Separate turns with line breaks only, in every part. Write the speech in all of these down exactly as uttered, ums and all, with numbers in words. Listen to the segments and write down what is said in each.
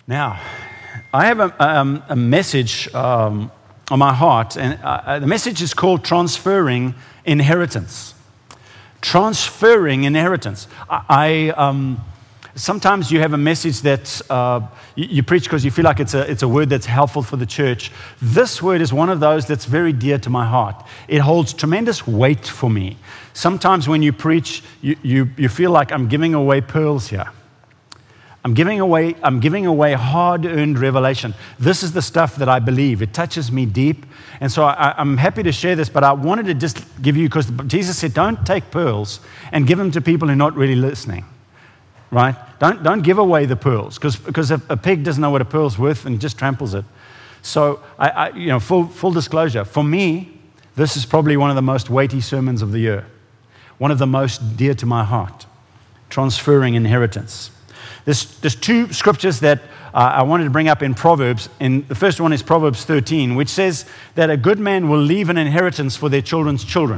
Now, I have a, um, a message um, on my heart, and uh, the message is called Transferring Inheritance. Transferring inheritance. I, I um, sometimes you have a message that uh, you, you preach because you feel like it's a it's a word that's helpful for the church. This word is one of those that's very dear to my heart. It holds tremendous weight for me. Sometimes when you preach, you you, you feel like I'm giving away pearls here. I'm giving away, I'm giving away hard-earned revelation. This is the stuff that I believe. It touches me deep. And so I, I'm happy to share this, but I wanted to just give you, because Jesus said, don't take pearls and give them to people who are not really listening, right? Don't, don't give away the pearls, because because a, a pig doesn't know what a pearl's worth and just tramples it. So, I, I, you know, full, full disclosure, for me, this is probably one of the most weighty sermons of the year, one of the most dear to my heart, transferring inheritance. There's, there's two scriptures that uh, I wanted to bring up in Proverbs. And the first one is Proverbs thirteen, which says that a good man will leave an inheritance for their children's children.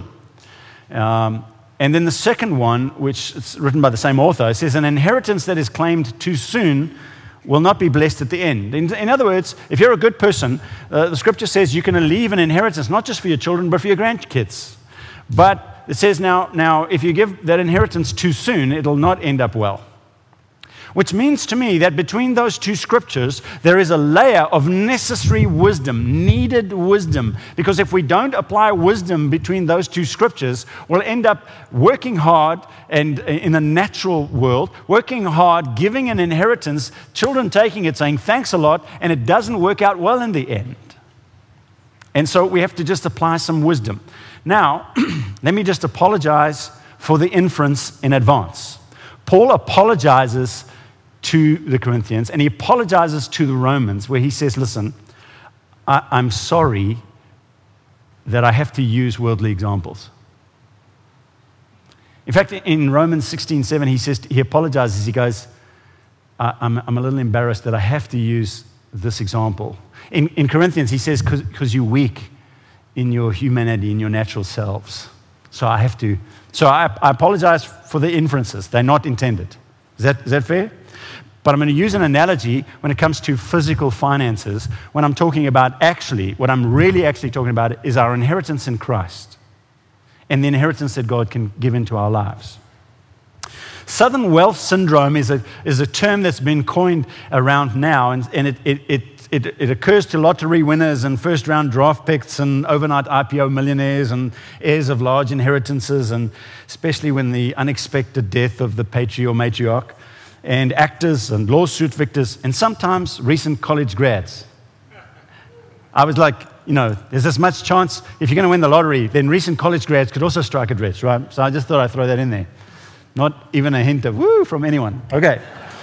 Um, and then the second one, which is written by the same author, says an inheritance that is claimed too soon will not be blessed at the end. In, in other words, if you're a good person, uh, the scripture says you can leave an inheritance not just for your children, but for your grandkids. But it says now, now if you give that inheritance too soon, it'll not end up well. Which means to me that between those two scriptures, there is a layer of necessary wisdom, needed wisdom. Because if we don't apply wisdom between those two scriptures, we'll end up working hard and in the natural world, working hard, giving an inheritance, children taking it, saying thanks a lot, and it doesn't work out well in the end. And so we have to just apply some wisdom. Now, let me just apologize for the inference in advance. Paul apologizes to the Corinthians, and he apologizes to the Romans, where he says, listen, I, I'm sorry that I have to use worldly examples. In fact, in Romans sixteen seven, he says, he apologizes, he goes, I, I'm, I'm a little embarrassed that I have to use this example. In, in Corinthians, he says, because you're weak in your humanity, in your natural selves. So I have to, so I, I apologize for the inferences. They're not intended. Is that, is that fair? But I'm going to use an analogy when it comes to physical finances. When I'm talking about actually, what I'm really actually talking about is our inheritance in Christ and the inheritance that God can give into our lives. Southern wealth syndrome is a, is a term that's been coined around now, and, and it, it, it, it, it occurs to lottery winners and first-round draft picks and overnight I P O millionaires and heirs of large inheritances, and especially when the unexpected death of the patriarch or matriarch, and actors and lawsuit victors, and sometimes recent college grads. I was like, you know, there's as much chance if you're going to win the lottery, then recent college grads could also strike a dress, right? So I just thought I'd throw that in there. Not even a hint of woo from anyone. Okay.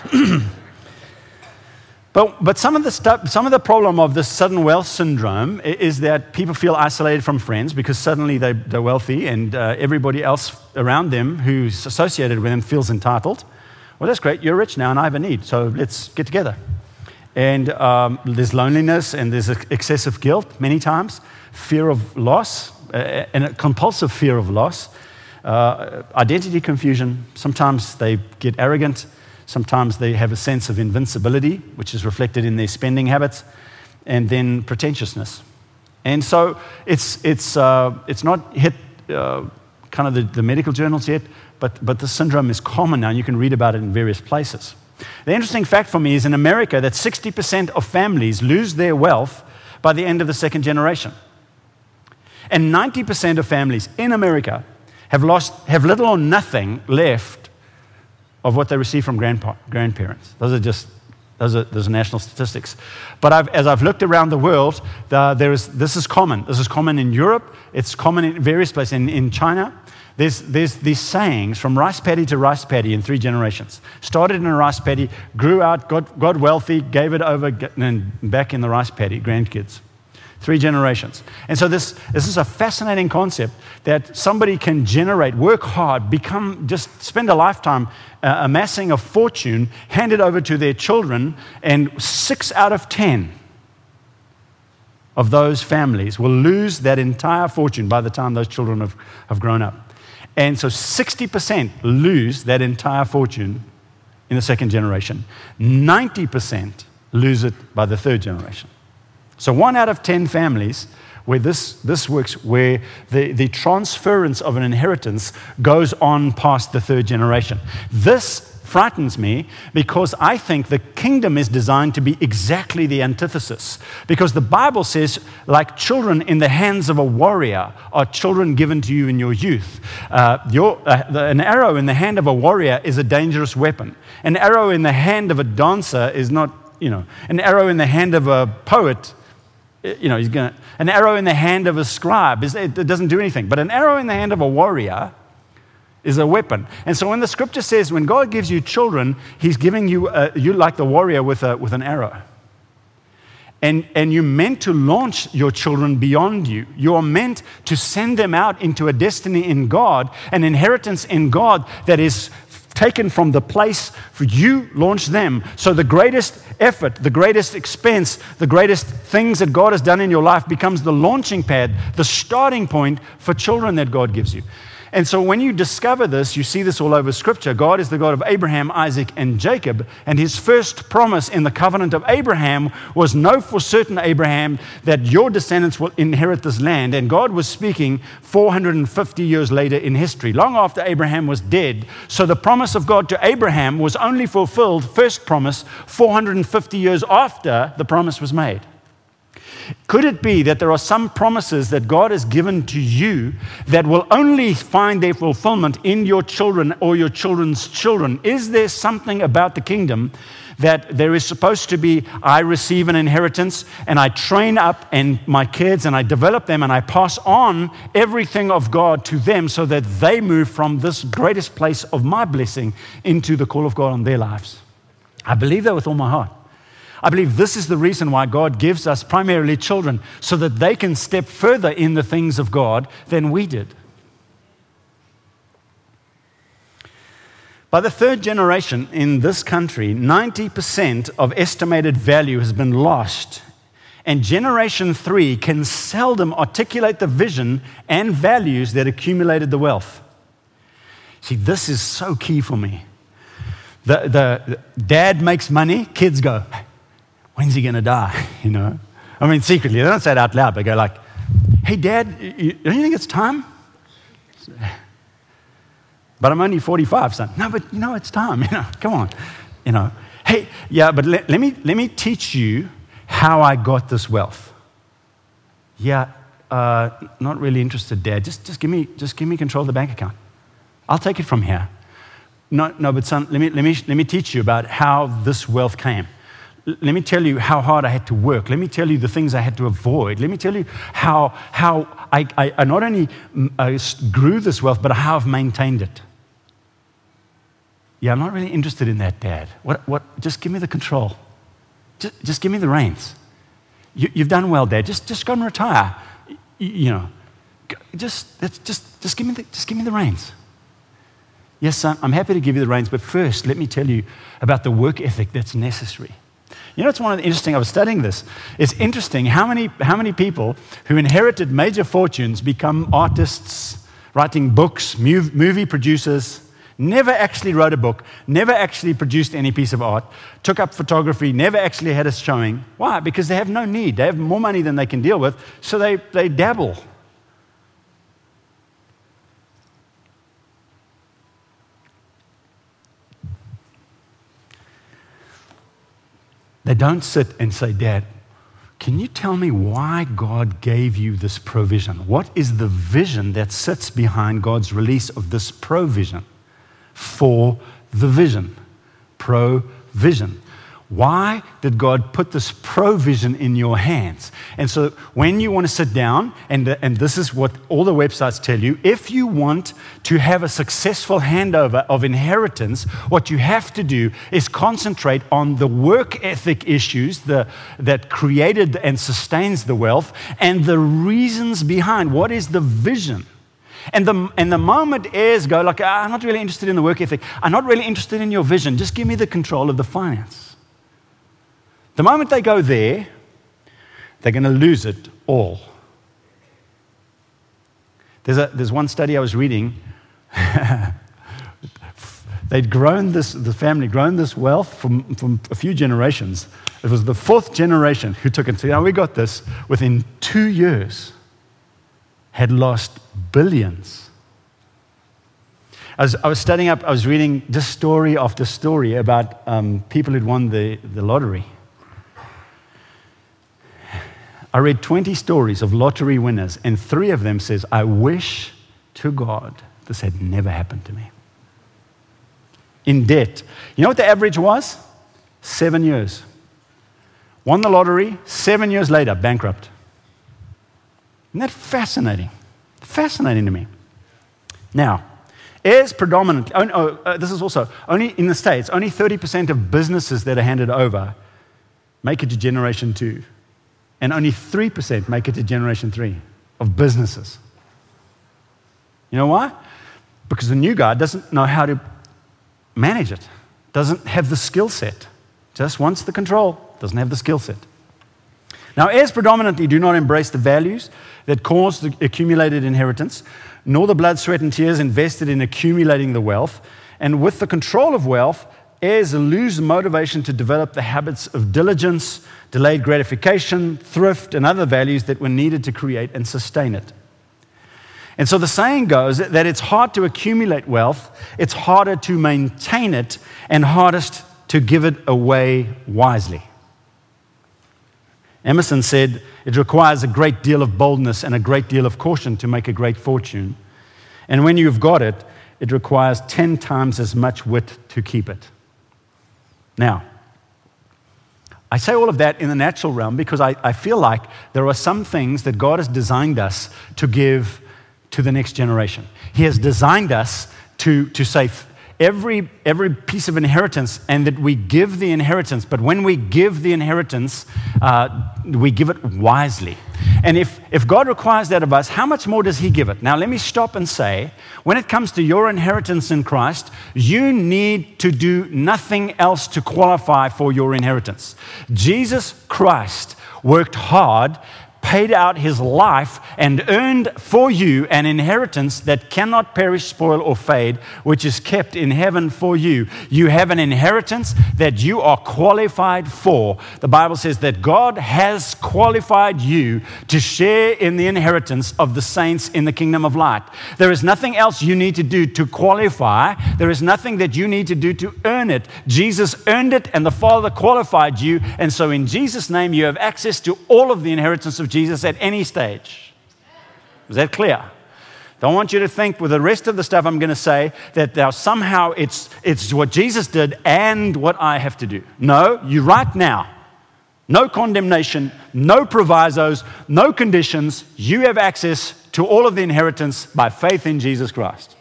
But but some of the stuff, some of the problem of this sudden wealth syndrome is that people feel isolated from friends because suddenly they, they're wealthy, and uh, everybody else around them who's associated with them feels entitled. Well, that's great. You're rich now, and I have a need, so let's get together. And um, there's loneliness, and there's excessive guilt many times, fear of loss, uh, and a compulsive fear of loss, uh, identity confusion. Sometimes they get arrogant. Sometimes they have a sense of invincibility, which is reflected in their spending habits, and then pretentiousness. And so it's it's uh, it's not hit uh, kind of the, the medical journals yet, but but the syndrome is common now, and you can read about it in various places. The interesting fact for me is in America that sixty percent of families lose their wealth by the end of the second generation. And ninety percent of families in America have lost have little or nothing left of what they receive from grandpa, grandparents. Those are just, those are, those are national statistics. But I've, as I've looked around the world, the, there is, this is common. This is common in Europe. It's common in various places. In, in China, there's, there's these sayings from rice paddy to rice paddy in three generations. Started in a rice paddy, grew out, got, got wealthy, gave it over, and back in the rice paddy, grandkids. Three generations. And so this, this is a fascinating concept that somebody can generate, work hard, become, just spend a lifetime uh, amassing a fortune, hand it over to their children, and six out of ten of those families will lose that entire fortune by the time those children have, have grown up. And so sixty percent lose that entire fortune in the second generation. ninety percent lose it by the third generation. So one out of ten families where this, this works, where the, the transference of an inheritance goes on past the third generation. This frightens me because I think the kingdom is designed to be exactly the antithesis. Because the Bible says, like children in the hands of a warrior are children given to you in your youth. Uh, your, uh, the, an arrow in the hand of a warrior is a dangerous weapon. An arrow in the hand of a dancer is not, you know, an arrow in the hand of a poet, you know, he's gonna, an arrow in the hand of a scribe, is, it, it doesn't do anything. But an arrow in the hand of a warrior is a weapon. And so when the scripture says, when God gives you children, he's giving you, a, you like the warrior with, a, with an arrow. And, and you're meant to launch your children beyond you. You are meant to send them out into a destiny in God, an inheritance in God that is taken from the place for you launch them. So the greatest effort, the greatest expense, the greatest things that God has done in your life becomes the launching pad, the starting point for children that God gives you. And so when you discover this, you see this all over Scripture. God is the God of Abraham, Isaac, and Jacob. And his first promise in the covenant of Abraham was, know for certain, Abraham, that your descendants will inherit this land. And God was speaking four hundred fifty years later in history, long after Abraham was dead. So the promise of God to Abraham was only fulfilled, first promise, four hundred fifty years after the promise was made. Could it be that there are some promises that God has given to you that will only find their fulfillment in your children or your children's children? Is there something about the kingdom that there is supposed to be, I receive an inheritance and I train up and my kids and I develop them and I pass on everything of God to them so that they move from this greatest place of my blessing into the call of God on their lives? I believe that with all my heart. I believe this is the reason why God gives us primarily children, so that they can step further in the things of God than we did. By the third generation in this country, ninety percent of estimated value has been lost, and generation three can seldom articulate the vision and values that accumulated the wealth. See, this is so key for me. The, the, the dad makes money, kids go, when's he going to die? You know, I mean, secretly, they don't say it out loud. They go like, hey, Dad, you, don't you think it's time? But I'm only forty-five, son. No, but you know, it's time. You know, come on. You know, hey, yeah, but let, let me let me teach you how I got this wealth. Yeah, uh, not really interested, Dad. Just just give me just give me control of the bank account. I'll take it from here. No, no, but son, let me let me let me teach you about how this wealth came. Let me tell you how hard I had to work. Let me tell you the things I had to avoid. Let me tell you how, how I, I, I not only uh, grew this wealth, but how I've maintained it. Yeah, I'm not really interested in that, Dad. What, what, just give me the control. Just, just give me the reins. You, you've done well, Dad. Just, just go and retire. You, you know, just, just, just, give me the, just give me the reins. Yes, son, I'm happy to give you the reins, but first, let me tell you about the work ethic that's necessary. You know, it's one of the interesting, I was studying this. It's interesting how many, how many people who inherited major fortunes become artists, writing books, movie producers, never actually wrote a book, never actually produced any piece of art, took up photography, never actually had a showing. Why? Because they have no need. They have more money than they can deal with, so they, they dabble. They don't sit and say, Dad, can you tell me why God gave you this provision? What is the vision that sits behind God's release of this provision? For the vision. Provision. Why did God put this provision in your hands? And so when you want to sit down, and, and this is what all the websites tell you, if you want to have a successful handover of inheritance, what you have to do is concentrate on the work ethic issues the, that created and sustains the wealth, and the reasons behind what is the vision. And the, and the moment heirs go like, ah, I'm not really interested in the work ethic. I'm not really interested in your vision. Just give me the control of the finance. The moment they go there, they're going to lose it all. There's, a, there's one study I was reading. they, they'd grown this, the family, grown this wealth from, from a few generations. It was the fourth generation who took it. So now we got this. Within two years, had lost billions. I was, I was studying up, I was reading this story after story about um, people who'd won the, the lottery. I read twenty stories of lottery winners, and three of them says, I wish to God this had never happened to me. In debt. You know what the average was? Seven years. Won the lottery, seven years later, bankrupt. Isn't that fascinating? Fascinating to me. Now, heirs predominantly, oh, oh, uh, this is also, only in the States, only thirty percent of businesses that are handed over make it to generation two. And only three percent make it to generation three of businesses. You know why? Because the new guy doesn't know how to manage it, doesn't have the skill set, just wants the control, doesn't have the skill set. Now, heirs predominantly do not embrace the values that cause the accumulated inheritance, nor the blood, sweat, and tears invested in accumulating the wealth. And with the control of wealth, heirs lose motivation to develop the habits of diligence, delayed gratification, thrift, and other values that were needed to create and sustain it. And so the saying goes that it's hard to accumulate wealth, it's harder to maintain it, and hardest to give it away wisely. Emerson said, it requires a great deal of boldness and a great deal of caution to make a great fortune. And when you've got it, it requires ten times as much wit to keep it. Now, I say all of that in the natural realm because I, I feel like there are some things that God has designed us to give to the next generation. He has designed us to, to say every, every piece of inheritance, and that we give the inheritance, but when we give the inheritance, uh, we give it wisely. And if, if God requires that of us, how much more does He give it? Now, let me stop and say, when it comes to your inheritance in Christ, you need to do nothing else to qualify for your inheritance. Jesus Christ worked hard, paid out His life, and earned for you an inheritance that cannot perish, spoil, or fade, which is kept in heaven for you. You have an inheritance that you are qualified for. The Bible says that God has qualified you to share in the inheritance of the saints in the kingdom of light. There is nothing else you need to do to qualify. There is nothing that you need to do to earn it. Jesus earned it, and the Father qualified you. And so in Jesus' name, you have access to all of the inheritance of Jesus at any stage. Is that clear? Don't want you to think with the rest of the stuff I'm going to say that now somehow it's, it's what Jesus did and what I have to do. No, you right now, no condemnation, no provisos, no conditions. You have access to all of the inheritance by faith in Jesus Christ.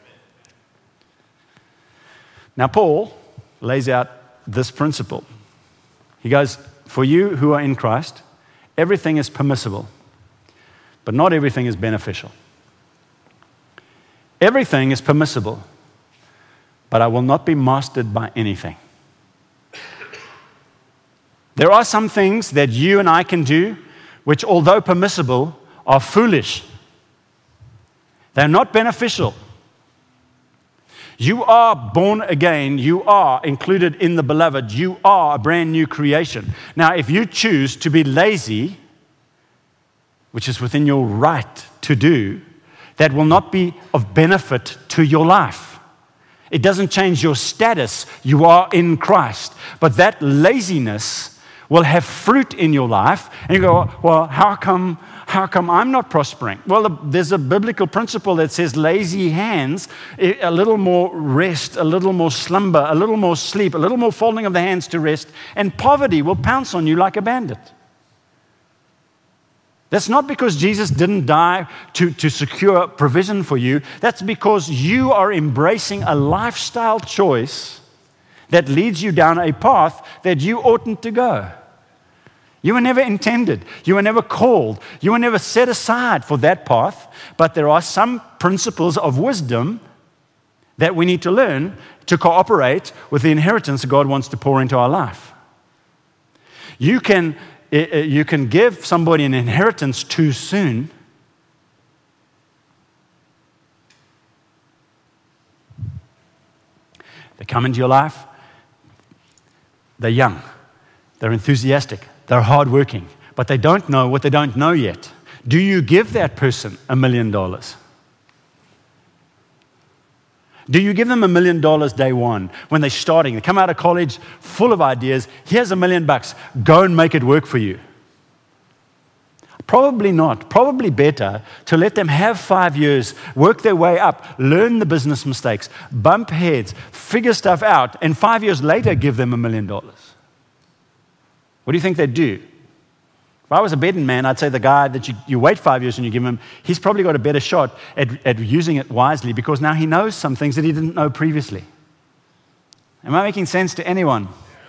Now, Paul lays out this principle. He goes, for you who are in Christ, everything is permissible, but not everything is beneficial. Everything is permissible, but I will not be mastered by anything. There are some things that you and I can do, which although permissible, are foolish. They're not beneficial. You are born again. You are included in the beloved. You are a brand new creation. Now, if you choose to be lazy, which is within your right to do, that will not be of benefit to your life. It doesn't change your status. You are in Christ. But that laziness will have fruit in your life. And you go, well, how come, how come I'm not prospering? Well, there's a biblical principle that says lazy hands, a little more rest, a little more slumber, a little more sleep, a little more folding of the hands to rest, and poverty will pounce on you like a bandit. That's not because Jesus didn't die to, to secure provision for you. That's because you are embracing a lifestyle choice that leads you down a path that you oughtn't to go. You were never intended. You were never called. You were never set aside for that path. But there are some principles of wisdom that we need to learn to cooperate with the inheritance God wants to pour into our life. You can, you can give somebody an inheritance too soon. They come into your life. They're young. They're enthusiastic. They're hardworking. But they don't know what they don't know yet. Do you give that person a million dollars? Do you give them a million dollars day one when they're starting? They come out of college full of ideas. Here's a million bucks. Go and make it work for you. Probably not. Probably better to let them have five years, work their way up, learn the business mistakes, bump heads, figure stuff out, and five years later give them a million dollars. What do you think they'd do? If I was a betting man, I'd say the guy that you, you wait five years and you give him, he's probably got a better shot at, at using it wisely because now he knows some things that he didn't know previously. Am I making sense to anyone?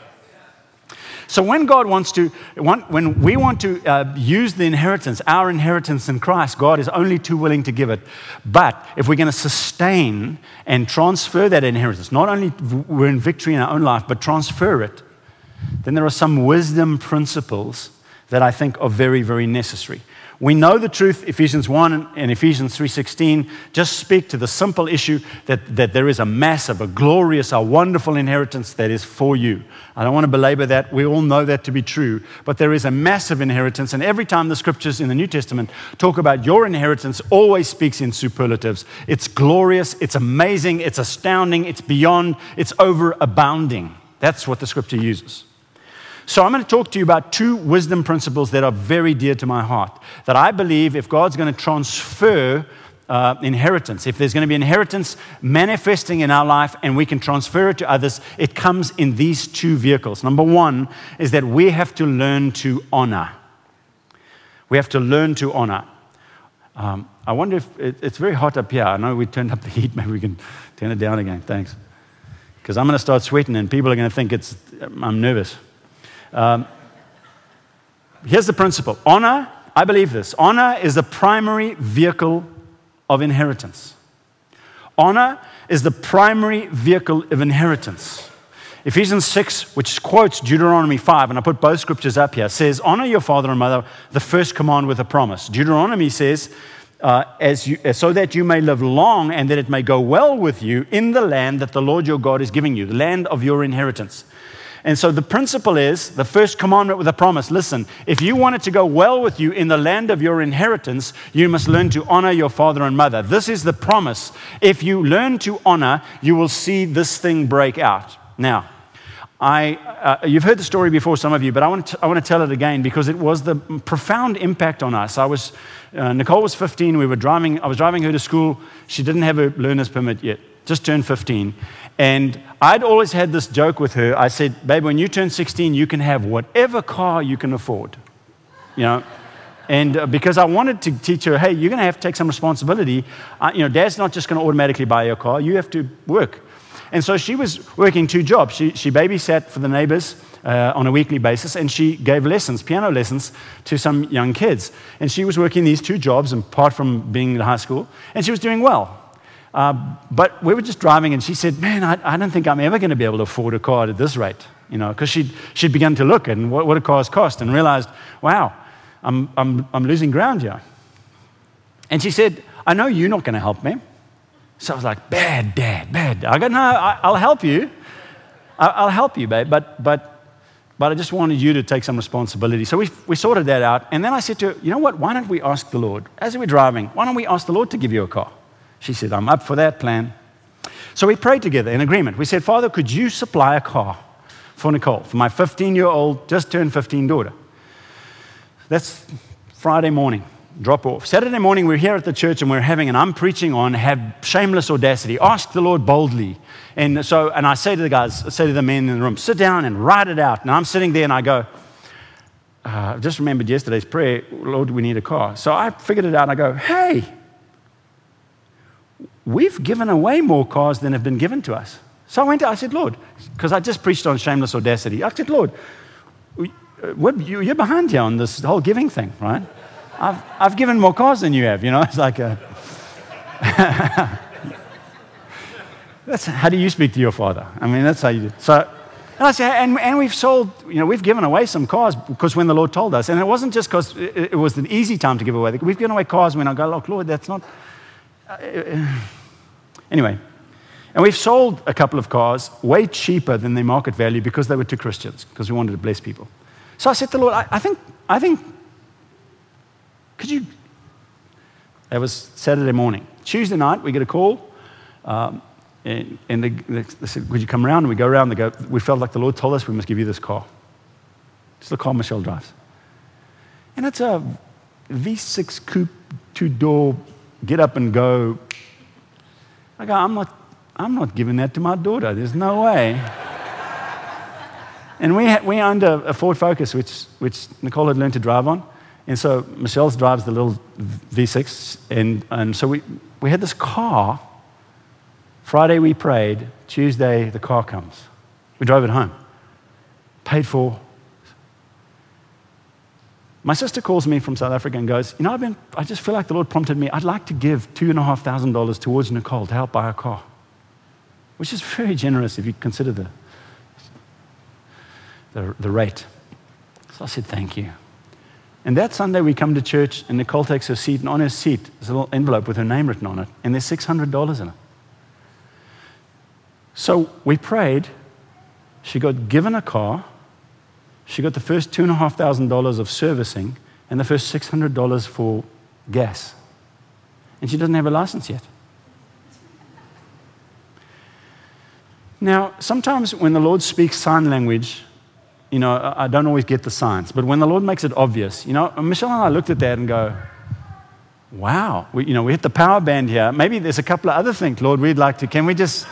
So when God wants to, when we want to uh, use the inheritance, our inheritance in Christ, God is only too willing to give it. But if we're going to sustain and transfer that inheritance, not only we're in victory in our own life, but transfer it, then there are some wisdom principles that I think are very, very necessary. We know the truth, Ephesians one and Ephesians three sixteen, just speak to the simple issue that, that there is a massive, a glorious, a wonderful inheritance that is for you. I don't want to belabor that. We all know that to be true. But there is a massive inheritance, and every time the scriptures in the New Testament talk about your inheritance, always speaks in superlatives. It's glorious, it's amazing, it's astounding, it's beyond, it's overabounding. That's what the scripture uses. So I'm going to talk to you about two wisdom principles that are very dear to my heart, that I believe if God's going to transfer uh, inheritance, if there's going to be inheritance manifesting in our life and we can transfer it to others, it comes in these two vehicles. Number one is that we have to learn to honor. We have to learn to honor. Um, I wonder if it, it's very hot up here. I know we turned up the heat. Maybe we can turn it down again. Thanks. Because I'm going to start sweating and people are going to think it's I'm nervous. Um, here's the principle. Honor, I believe this. Honor is the primary vehicle of inheritance. Honor is the primary vehicle of inheritance. Ephesians six, which quotes Deuteronomy five, and I put both scriptures up here, says, honor your father and mother, the first command with a promise. Deuteronomy says, uh, as you, so that you may live long and that it may go well with you in the land that the Lord your God is giving you, the land of your inheritance. And so the principle is, the first commandment with a promise, listen, if you want it to go well with you in the land of your inheritance, you must learn to honor your father and mother. This is the promise. If you learn to honor, you will see this thing break out. Now, I, uh, you've heard the story before, some of you, but I want to, I want to tell it again because it was the profound impact on us. I was, uh, Nicole was fifteen, we were driving, I was driving her to school. She didn't have a learner's permit yet, just turned fifteen. And I'd always had this joke with her. I said, babe, when you turn sixteen, you can have whatever car you can afford, you know. And uh, because I wanted to teach her, hey, you're going to have to take some responsibility. Uh, you know, Dad's not just going to automatically buy you a car. You have to work. And so she was working two jobs. She, she babysat for the neighbors uh, on a weekly basis, and she gave lessons, piano lessons, to some young kids. And she was working these two jobs, apart from being in high school, and she was doing well. Uh, but we were just driving, and she said, man, I, I don't think I'm ever going to be able to afford a car at this rate, you know, because she'd, she'd begun to look at what, what do cars cost and realized, wow, I'm, I'm, I'm losing ground here. And she said, I know you're not going to help me. So I was like, bad dad, bad dad. I go, no, I, I'll help you. I, I'll help you, babe, but, but, but I just wanted you to take some responsibility. So we, we sorted that out. And then I said to her, you know what, why don't we ask the Lord, as we're driving, why don't we ask the Lord to give you a car? She said, I'm up for that plan. So we prayed together in agreement. We said, Father, could you supply a car for Nicole, for my fifteen-year-old, just turned fifteen daughter? That's Friday morning, drop off. Saturday morning, we're here at the church and we're having, and I'm preaching on, have shameless audacity. Ask the Lord boldly. And so, and I say to the guys, I say to the men in the room, sit down and write it out. And I'm sitting there and I go, uh, I just remembered yesterday's prayer, Lord, we need a car. So I figured it out and I go, hey, we've given away more cars than have been given to us. So I went to, I said, Lord, because I just preached on shameless audacity. I said, Lord, what, you, you're behind here on this whole giving thing, right? I've, I've given more cars than you have, you know? It's like a... that's how do you speak to your father? I mean, that's how you do. So, and I said, and, and we've sold, you know, we've given away some cars because when the Lord told us, and it wasn't just because it, it was an easy time to give away. We've given away cars when I go, look, Lord, that's not... Uh, anyway, And we've sold a couple of cars way cheaper than their market value because they were to Christians, because we wanted to bless people. So I said to the Lord, I, I think, I think, could you, that was Saturday morning. Tuesday night, we get a call, um, and, and they, they said, would you come around? And we go around, they go, we felt like the Lord told us we must give you this car. It's the car Michelle drives. And it's a V six coupe, two-door, get up and go. I go, I'm not, I'm not giving that to my daughter. There's no way. And we, ha- we owned a, a Ford Focus, which, which Nicole had learned to drive on. And so Michelle drives the little V six. And, and so we, we had this car. Friday we prayed. Tuesday the car comes. We drove it home. Paid for. My sister calls me from South Africa and goes, you know, I've been, I just feel like the Lord prompted me. I'd like to give two and a half thousand dollars towards Nicole to help buy a car, which is very generous if you consider the, the, the rate. So I said, thank you. And that Sunday we come to church and Nicole takes her seat, and on her seat there's a little envelope with her name written on it, and there's six hundred dollars in it. So we prayed. She got given a car. She got the first two and a half thousand dollars of servicing and the first six hundred dollars for gas. And she doesn't have a license yet. Now, sometimes when the Lord speaks sign language, you know, I don't always get the signs. But when the Lord makes it obvious, you know, Michelle and I looked at that and go, wow, we, you know, we hit the power band here. Maybe there's a couple of other things, Lord, we'd like to, can we just...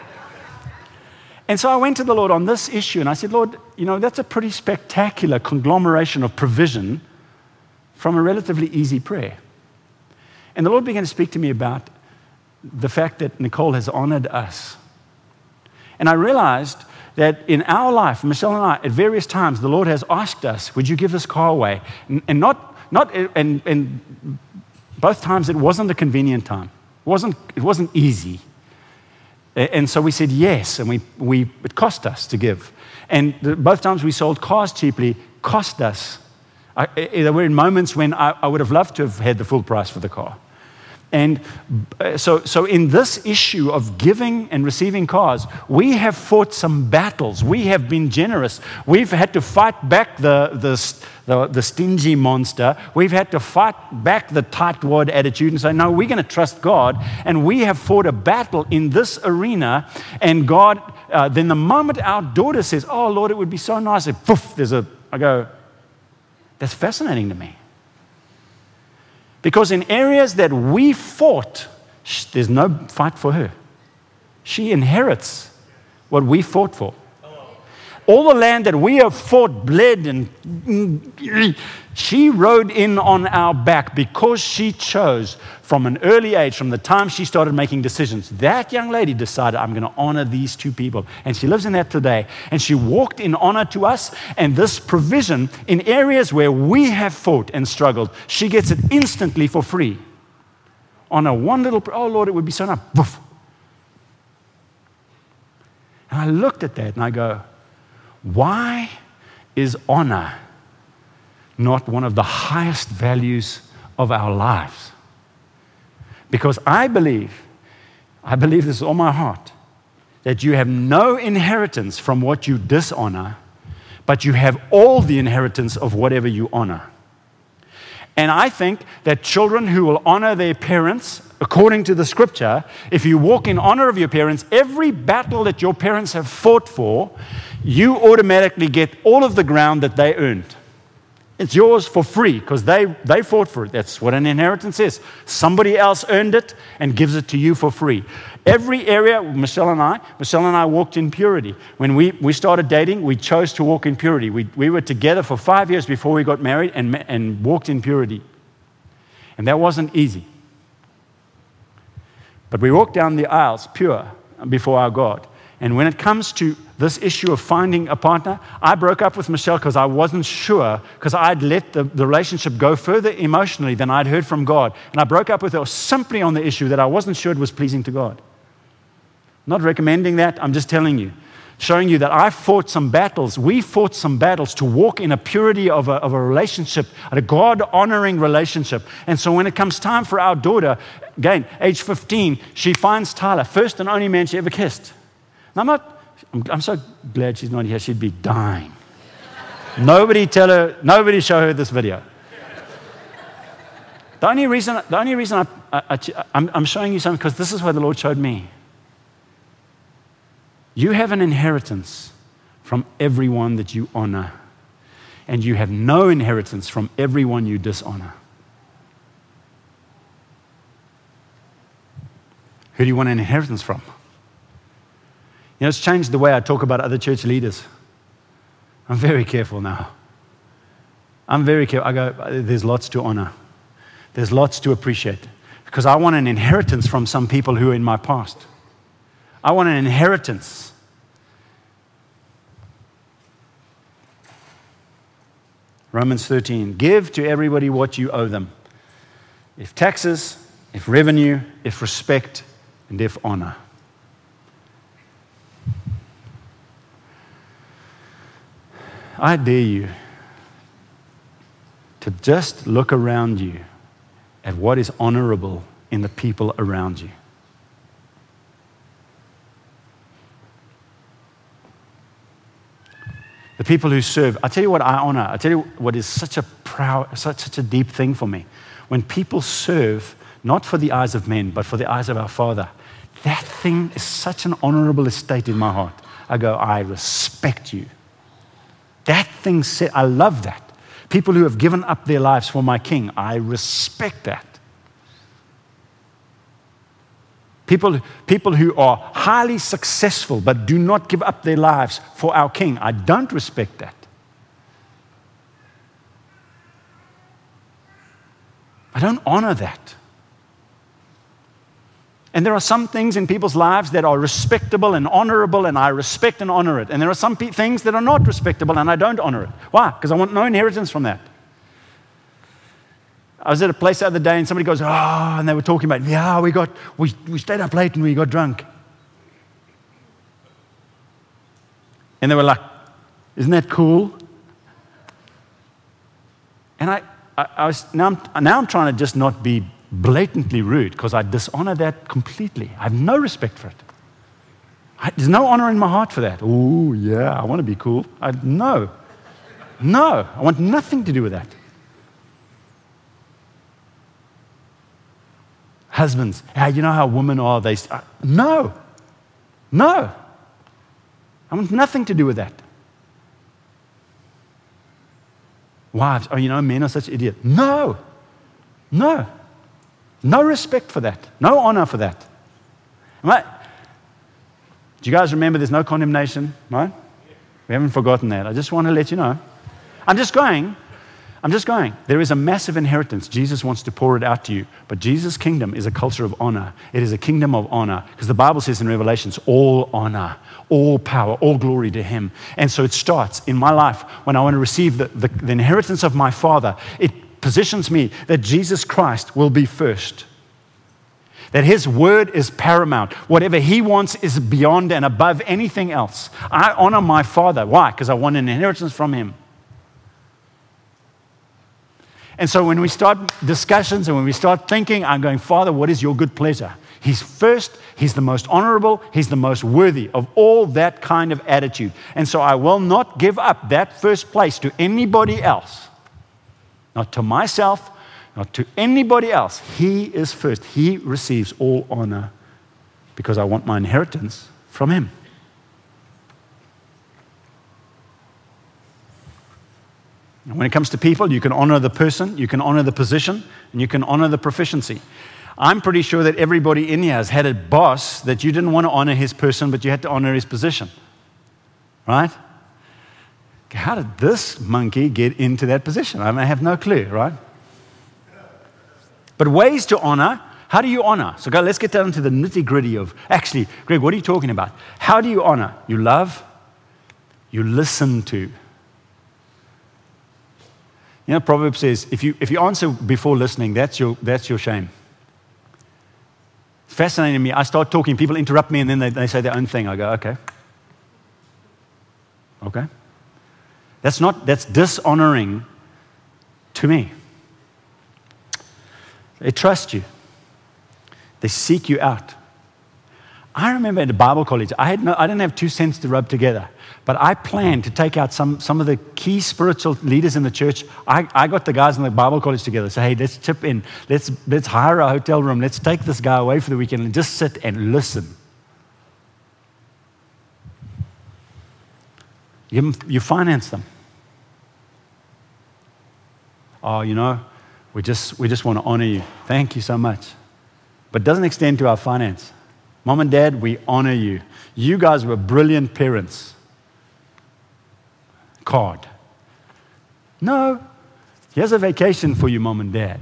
And so I went to the Lord on this issue, and I said, Lord, you know, that's a pretty spectacular conglomeration of provision from a relatively easy prayer. And the Lord began to speak to me about the fact that Nicole has honored us. And I realized that in our life, Michelle and I, at various times, the Lord has asked us, would you give this car away? And, and not, not, and, and both times it wasn't a convenient time. It wasn't, it wasn't easy. And so we said yes, and we, we, it cost us to give. And the, both times we sold cars cheaply cost us. I, there were in moments when I, I would have loved to have had the full price for the car. And so, so in this issue of giving and receiving cars, we have fought some battles. We have been generous. We've had to fight back the, the, the, the stingy monster. We've had to fight back the tightwad attitude and say, no, we're going to trust God. And we have fought a battle in this arena. And God, uh, then the moment our daughter says, oh, Lord, it would be so nice if, poof, there's a, I go, that's fascinating to me. Because in areas that we fought, there's no fight for her. She inherits what we fought for. All the land that we have fought, bled, and she rode in on our back because she chose from an early age, from the time she started making decisions. That young lady decided, I'm going to honor these two people. And she lives in that today. And she walked in honor to us. And this provision in areas where we have fought and struggled, she gets it instantly for free. On a one little, oh Lord, it would be so nice. Poof. And I looked at that and I go, why is honor not one of the highest values of our lives? Because I believe, I believe this with all my heart, that you have no inheritance from what you dishonor, but you have all the inheritance of whatever you honor. And I think that children who will honor their parents, according to the scripture, if you walk in honor of your parents, every battle that your parents have fought for, you automatically get all of the ground that they earned. It's yours for free because they, they fought for it. That's what an inheritance is. Somebody else earned it and gives it to you for free. Every area, Michelle and I, Michelle and I walked in purity. When we, we started dating, we chose to walk in purity. We, we were together for five years before we got married and, and walked in purity. And that wasn't easy. But we walked down the aisles pure before our God. And when it comes to this issue of finding a partner, I broke up with Michelle because I wasn't sure, because I'd let the, the relationship go further emotionally than I'd heard from God. And I broke up with her simply on the issue that I wasn't sure it was pleasing to God. Not recommending that, I'm just telling you, showing you that I fought some battles. We fought some battles to walk in a purity of a, of a relationship, a God-honoring relationship. And so when it comes time for our daughter, again, age fifteen, she finds Tyler, first and only man she ever kissed. And I'm not, I'm, I'm so glad she's not here. She'd be dying. Nobody tell her, nobody show her this video. The only reason, the only reason I, I, I, I'm, I'm showing you something, because this is what the Lord showed me. You have an inheritance from everyone that you honor, and you have no inheritance from everyone you dishonor. Who do you want an inheritance from? You know, it's changed the way I talk about other church leaders. I'm very careful now. I'm very careful. I go, there's lots to honor. There's lots to appreciate. Because I want an inheritance from some people who are in my past. I want an inheritance. Romans thirteen, give to everybody what you owe them. If taxes, if revenue, if respect, and if honor. I dare you to just look around you at what is honorable in the people around you. The people who serve. I tell you what I honor. I tell you what is such a proud, such, such a deep thing for me. When people serve, not for the eyes of men, but for the eyes of our Father, that thing is such an honorable estate in my heart. I go, I respect you. That thing said, I love that. People who have given up their lives for my King, I respect that. People, people who are highly successful but do not give up their lives for our King, I don't respect that. I don't honor that. And there are some things in people's lives that are respectable and honorable, and I respect and honor it. And there are some pe- things that are not respectable, and I don't honor it. Why? Because I want no inheritance from that. I was at a place the other day, and somebody goes, oh, and they were talking about, yeah, we got, we, we stayed up late and we got drunk. And they were like, isn't that cool? And I, I, I was, now I'm, now I'm trying to just not be blatantly rude, because I dishonor that completely. I have no respect for it. I, there's no honor in my heart for that. Oh, yeah, I want to be cool. I, no. No, I want nothing to do with that. Husbands, hey, you know how women are? They uh, no, no. I want nothing to do with that. Wives, oh, you know, men are such idiots. No, no, no respect for that. No honor for that. Right? Do you guys remember there's no condemnation? Right? We haven't forgotten that. I just want to let you know. I'm just going. I'm just going. There is a massive inheritance. Jesus wants to pour it out to you. But Jesus' kingdom is a culture of honor. It is a kingdom of honor. Because the Bible says in Revelations, all honor, all power, all glory to Him. And so it starts in my life when I want to receive the, the, the inheritance of my Father. It positions me that Jesus Christ will be first. That His word is paramount. Whatever He wants is beyond and above anything else. I honor my Father. Why? Because I want an inheritance from Him. And so when we start discussions and when we start thinking, I'm going, Father, what is your good pleasure? He's first, He's the most honorable, He's the most worthy of all that kind of attitude. And so I will not give up that first place to anybody else. Not to myself, not to anybody else. He is first. He receives all honor because I want my inheritance from Him. And when it comes to people, you can honor the person, you can honor the position, and you can honor the proficiency. I'm pretty sure that everybody in here has had a boss that you didn't want to honor his person, but you had to honor his position. Right? How did this monkey get into that position? I, mean, I have no clue, right? But ways to honor, how do you honor? So go, let's get down to the nitty-gritty of, actually, Greg, what are you talking about? How do you honor? You love, you listen to. You know, Proverbs says, if you if you answer before listening, that's your that's your shame. It's fascinating to me. I start talking, people interrupt me, and then they, they say their own thing. I go, okay. Okay. That's not, that's dishonoring to me. They trust you. They seek you out. I remember at the Bible college, I, had no, I didn't have two cents to rub together, but I planned to take out some, some of the key spiritual leaders in the church. I, I got the guys in the Bible college together, say, hey, let's chip in. Let's, let's hire a hotel room. Let's take this guy away for the weekend and just sit and listen. You, you finance them. Oh, you know, we just, we just want to honor you. Thank you so much. But it doesn't extend to our finance. Mom and Dad, we honor you. You guys were brilliant parents. Card. No, here's a vacation for you, Mom and Dad.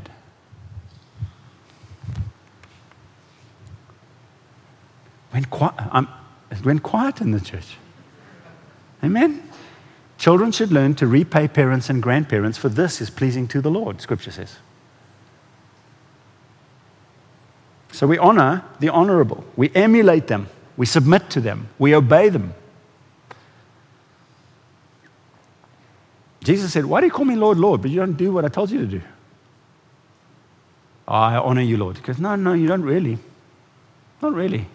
Went quiet, um, it went quiet in the church. Amen? Children should learn to repay parents and grandparents, for this is pleasing to the Lord, Scripture says. So we honor the honorable. We emulate them. We submit to them. We obey them. Jesus said, why do you call me Lord, Lord, but you don't do what I told you to do? Oh, I honor you, Lord. He goes, no, no, you don't really. Not really.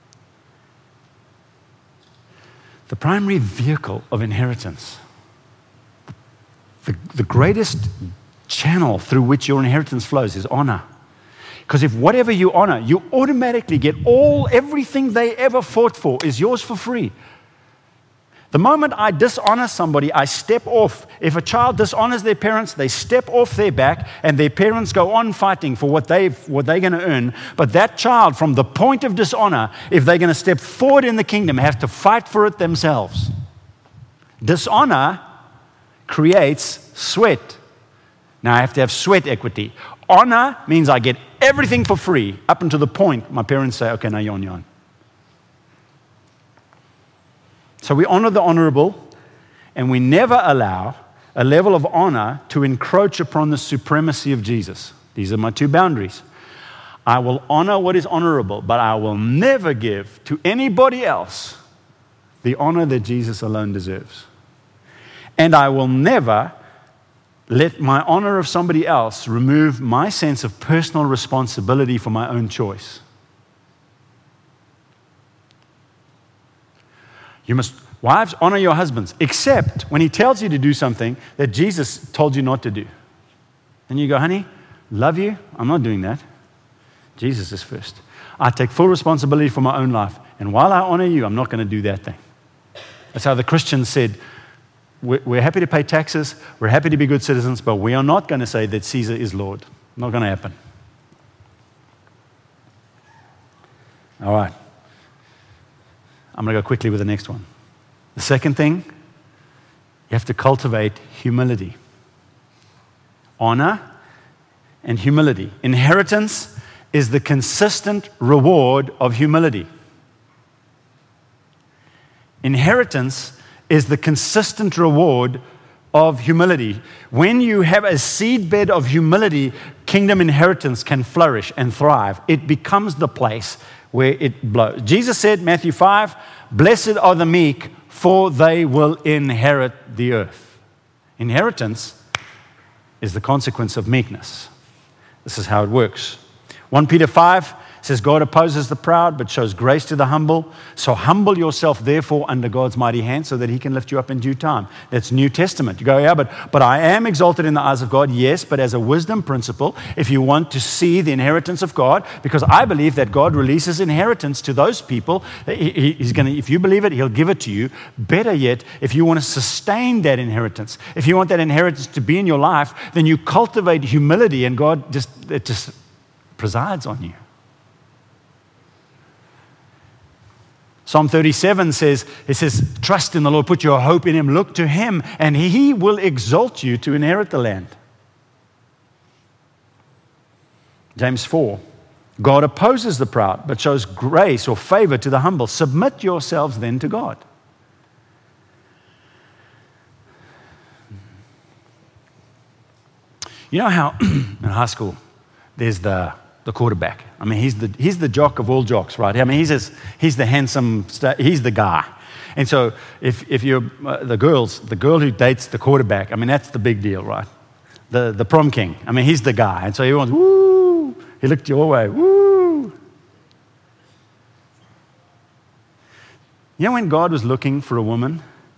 The primary vehicle of inheritance, the, the greatest channel through which your inheritance flows is honor. Because if whatever you honor, you automatically get all, everything they ever fought for is yours for free. The moment I dishonor somebody, I step off. If a child dishonors their parents, they step off their back and their parents go on fighting for what, they've, what they're going to earn. But that child, from the point of dishonor, if they're going to step forward in the kingdom, have to fight for it themselves. Dishonor creates sweat. Now I have to have sweat equity. Honor means I get everything for free up until the point my parents say, okay, now you're on your own. So we honor the honorable, and we never allow a level of honor to encroach upon the supremacy of Jesus. These are my two boundaries. I will honor what is honorable, but I will never give to anybody else the honor that Jesus alone deserves. And I will never let my honor of somebody else remove my sense of personal responsibility for my own choice. You must, wives, honor your husbands, except when he tells you to do something that Jesus told you not to do. And you go, honey, love you, I'm not doing that. Jesus is first. I take full responsibility for my own life, and while I honor you, I'm not going to do that thing. That's how the Christians said, we're happy to pay taxes, we're happy to be good citizens, but we are not going to say that Caesar is Lord. Not going to happen. All right. I'm going to go quickly with the next one. The second thing, you have to cultivate humility. Honor and humility. Inheritance is the consistent reward of humility. Inheritance is the consistent reward of humility. When you have a seedbed of humility, kingdom inheritance can flourish and thrive. It becomes the place where it blows. Jesus said, Matthew five, blessed are the meek, for they will inherit the earth. Inheritance is the consequence of meekness. This is how it works. First Peter five says, God opposes the proud, but shows grace to the humble. So humble yourself, therefore, under God's mighty hand, so that he can lift you up in due time. That's New Testament. You go, yeah, but, but I am exalted in the eyes of God. Yes, but as a wisdom principle, if you want to see the inheritance of God, because I believe that God releases inheritance to those people, he, he's going to, if you believe it, he'll give it to you. Better yet, if you want to sustain that inheritance, if you want that inheritance to be in your life, then you cultivate humility, and God just, it just presides on you. Psalm thirty-seven says, it says, trust in the Lord, put your hope in him, look to him, and he will exalt you to inherit the land. James four, God opposes the proud, but shows grace or favor to the humble. Submit yourselves then to God. You know how in high school there's the the quarterback. I mean, he's the he's the jock of all jocks, right? I mean, he's his, he's the handsome, he's the guy. And so, if if you're uh, the girls, the girl who dates the quarterback, I mean, that's the big deal, right? The the prom king. I mean, he's the guy, and so everyone's woo. He looked your way, woo. You know when God was looking for a woman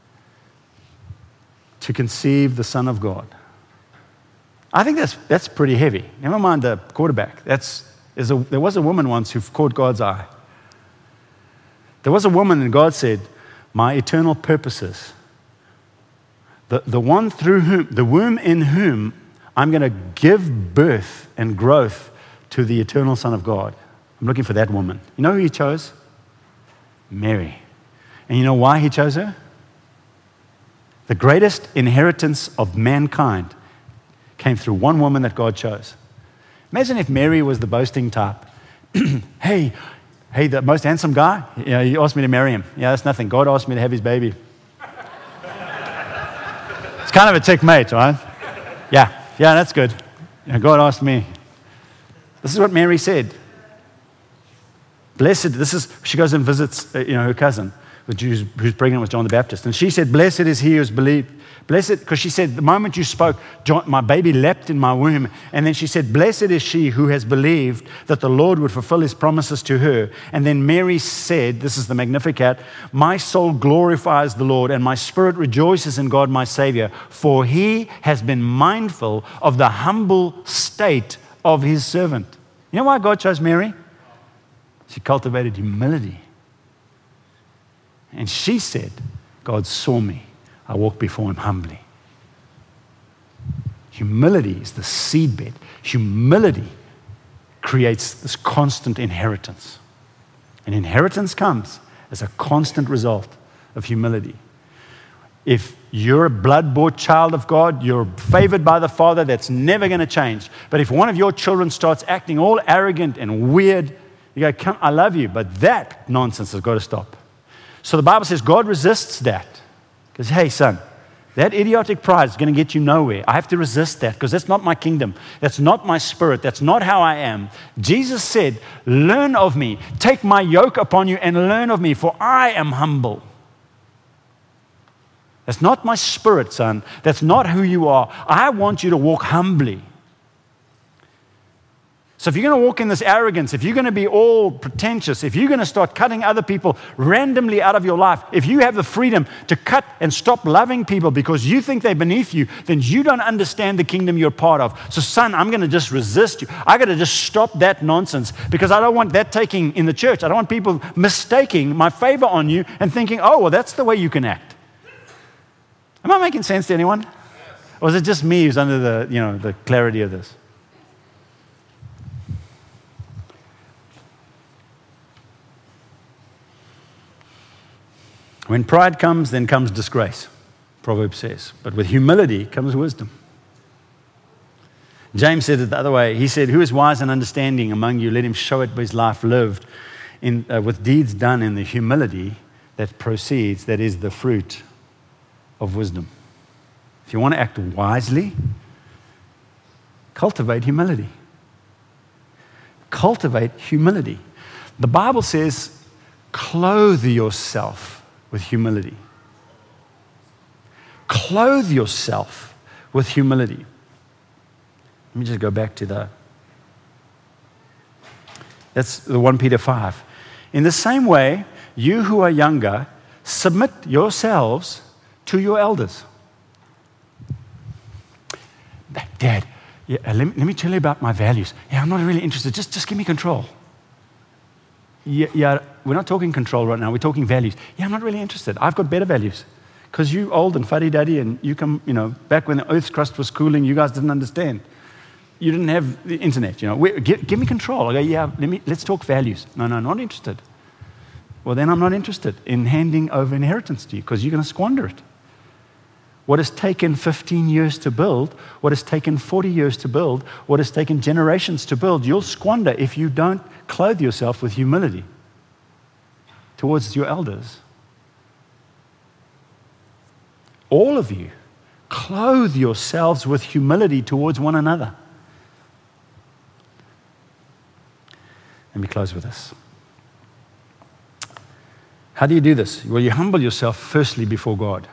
to conceive the Son of God? I think that's, that's pretty heavy. Never mind the quarterback. That's, there's a, there was a woman once who caught God's eye. There was a woman and God said, my eternal purposes, the, the one through whom, the womb in whom I'm going to give birth and growth to the eternal Son of God. I'm looking for that woman. You know who he chose? Mary. And you know why he chose her? The greatest inheritance of mankind came through one woman that God chose. Imagine if Mary was the boasting type. hey, hey, the most handsome guy, you know, he asked me to marry him. Yeah, that's nothing. God asked me to have his baby. It's kind of a tick mate, right? Yeah, yeah, that's good. Yeah, God asked me. This is what Mary said. Blessed, this is, she goes and visits, uh, you know, her cousin, who's, who's pregnant with John the Baptist. And she said, blessed is he who's believed. Blessed, because she said, the moment you spoke, John, my baby leapt in my womb. And then she said, blessed is she who has believed that the Lord would fulfill his promises to her. And then Mary said, this is the Magnificat, my soul glorifies the Lord, and my spirit rejoices in God my Savior, for he has been mindful of the humble state of his servant. You know why God chose Mary? She cultivated humility. And she said, God saw me. I walk before him humbly. Humility is the seedbed. Humility creates this constant inheritance. And inheritance comes as a constant result of humility. If you're a blood-bought child of God, you're favored by the Father, that's never going to change. But if one of your children starts acting all arrogant and weird, you go, Come, I love you, but that nonsense has got to stop. So the Bible says God resists that. Because, hey, son, that idiotic pride is going to get you nowhere. I have to resist that because that's not my kingdom. That's not my spirit. That's not how I am. Jesus said, learn of me. Take my yoke upon you and learn of me, for I am humble. That's not my spirit, son. That's not who you are. I want you to walk humbly. So if you're going to walk in this arrogance, if you're going to be all pretentious, if you're going to start cutting other people randomly out of your life, if you have the freedom to cut and stop loving people because you think they're beneath you, then you don't understand the kingdom you're part of. So son, I'm going to just resist you. I got to just stop that nonsense because I don't want that taking in the church. I don't want people mistaking my favor on you and thinking, oh, well, that's the way you can act. Am I making sense to anyone? Yes. Or is it just me who's under the, you know, the clarity of this? When pride comes, then comes disgrace, Proverbs says. But with humility comes wisdom. James said it the other way. He said, who is wise and understanding among you? Let him show it by his life lived in, uh, with deeds done in the humility that proceeds, that is the fruit of wisdom. If you want to act wisely, cultivate humility. Cultivate humility. The Bible says, clothe yourself with humility. Clothe yourself with humility. Let me just go back to the, that's the First Peter five. In the same way, you who are younger, submit yourselves to your elders. Dad, yeah, let, me, let me tell you about my values. Yeah, I'm not really interested. Just, just give me control. Yeah, yeah, we're not talking control right now. We're talking values. Yeah, I'm not really interested. I've got better values. Because you old and fuddy-duddy and you come, you know, back when the earth's crust was cooling, you guys didn't understand. You didn't have the internet, you know. We, give, give me control. I go, yeah, let me, let's talk values. No, no, not interested. Well, then I'm not interested in handing over inheritance to you because you're going to squander it. What has taken fifteen years to build, what has taken forty years to build, what has taken generations to build, you'll squander if you don't clothe yourself with humility towards your elders. All of you, clothe yourselves with humility towards one another. Let me close with this. How do you do this? Well, you humble yourself firstly before God.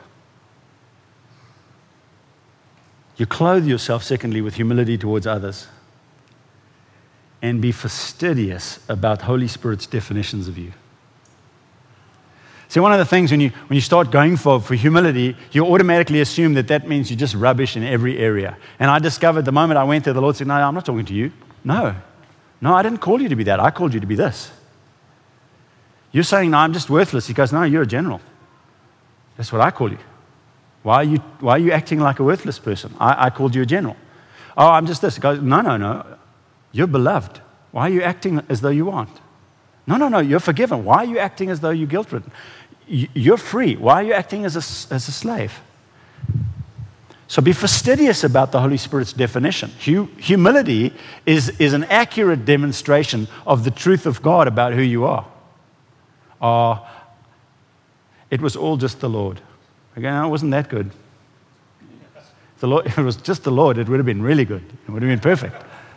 You clothe yourself, secondly, with humility towards others. And be fastidious about Holy Spirit's definitions of you. See, one of the things when you, when you start going for, for humility, you automatically assume that that means you're just rubbish in every area. And I discovered the moment I went there, the Lord said, no, I'm not talking to you. No. No, I didn't call you to be that. I called you to be this. You're saying, no, I'm just worthless. He goes, no, you're a general. That's what I call you. Why are you, why are you acting like a worthless person? I, I called you a general. Oh, I'm just this. He goes, no, no, no. You're beloved. Why are you acting as though you aren't? No, no, no. You're forgiven. Why are you acting as though you're guilt-ridden? You're free. Why are you acting as a, as a slave? So be fastidious about the Holy Spirit's definition. Humility is, is an accurate demonstration of the truth of God about who you are. Uh, it was all just the Lord. Again, it wasn't that good. The Lord, if it was just the Lord, it would have been really good. It would have been perfect.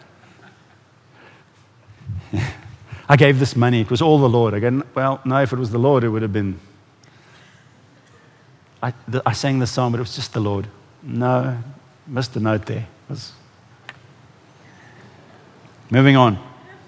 I gave this money. It was all the Lord. Again, well, no, if it was the Lord, it would have been... I, the, I sang the song, but it was just the Lord. No, missed the note there. It was... Moving on.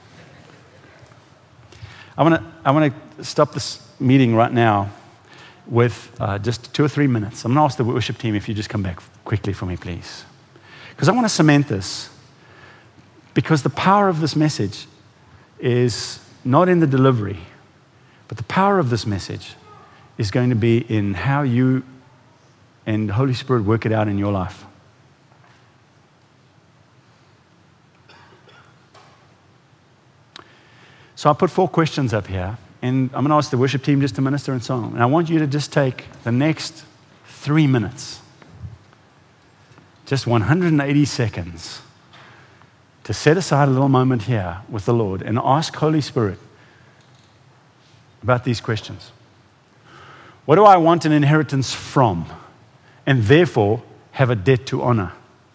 I want to I want to stop this meeting right now with uh, just two or three minutes. I'm going to ask the worship team if you just come back quickly for me, please. Because I want to cement this. Because the power of this message is not in the delivery, but the power of this message is going to be in how you and the Holy Spirit work it out in your life. So I put four questions up here, and I'm going to ask the worship team just to minister in song. And I want you to just take the next three minutes, just one hundred eighty seconds, to set aside a little moment here with the Lord and ask Holy Spirit about these questions. What do I want an inheritance from, and therefore have a debt to honor?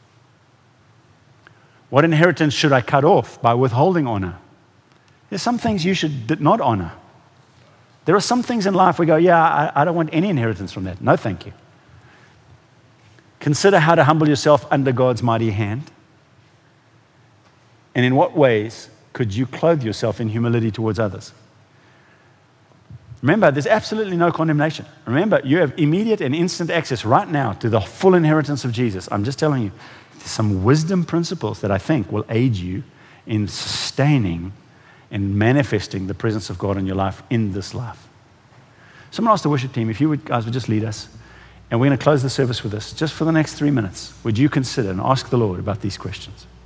What inheritance should I cut off by withholding honor? There's some things you should not honor. There are some things in life we go, yeah, I, I don't want any inheritance from that. No, thank you. Consider how to humble yourself under God's mighty hand. And in what ways could you clothe yourself in humility towards others? Remember, there's absolutely no condemnation. Remember, you have immediate and instant access right now to the full inheritance of Jesus. I'm just telling you, there's some wisdom principles that I think will aid you in sustaining and manifesting the presence of God in your life in this life. Someone asked the worship team, if you would, guys would just lead us, and we're going to close the service with this. Just for the next three minutes, would you consider and ask the Lord about these questions?